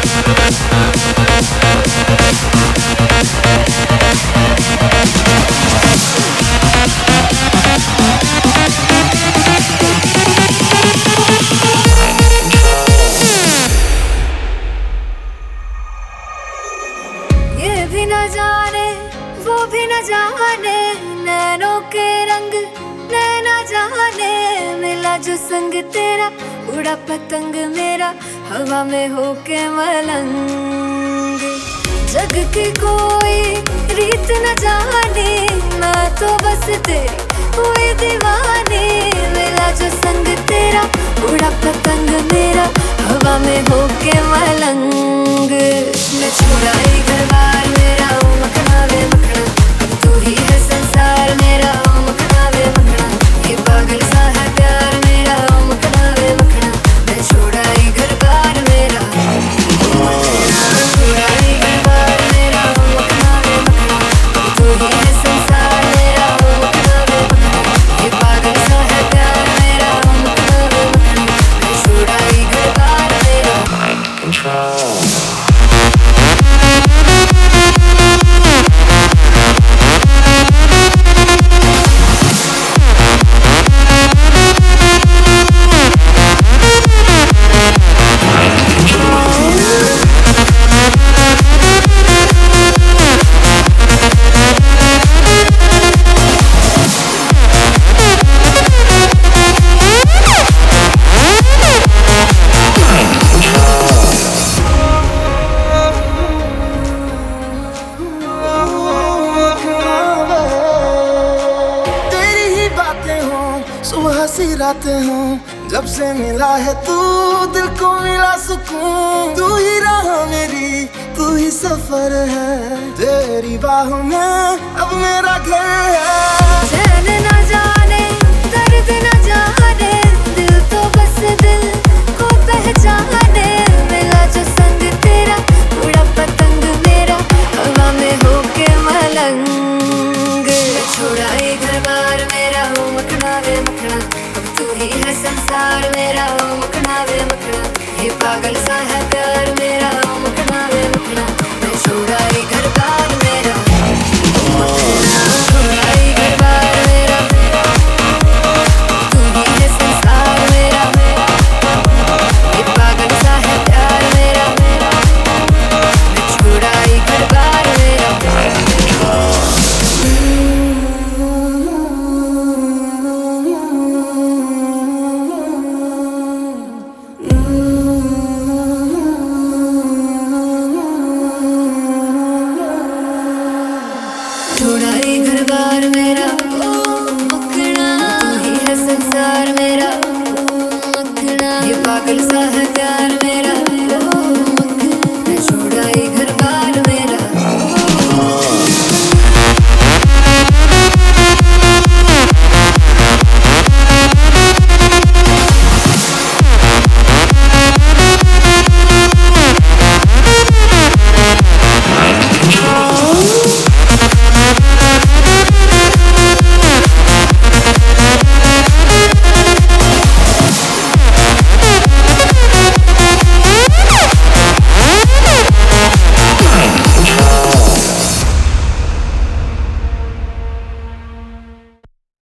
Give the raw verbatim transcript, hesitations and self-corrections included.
भी न जाने वो भी न जाने, नैनों के रंग नैना जाने। मिला जो संग तेरा उड़ा पतंग मेरा, हवा में होके मलंग। जग की कोई रीत न जाने, मैं तो बस तेरी हुई दीवानी। मिला जो संग तेरा उड़ा पतंग मेरा, हवा में होके मलंग। मैं छुड़ाई घर बार मेरा, ओ मखना वे मखना, अब तू ही है संसार मेरा, ओ मखना वे मखना। ये पागल सा है प्यार मेरा, ओ मखना वे मखना। मैं छुड़ाई घर बार मेरा, छुड़ाई घर बार मेरा, ओ मखना वे मखना, अब तू ही है संसार मेरा, ओ मखना वे मखना। ये पागल सा है प्यार मेरा, ओ मखना वे मखना। मैं छुड़ाई घर बार मेरा। सुबह सी रातें हो, जब से मिला है तू दिल को मिला सुकून। तू ही राह मेरी, तू ही सफर है, तेरी बाहों में अब मेरा घर है।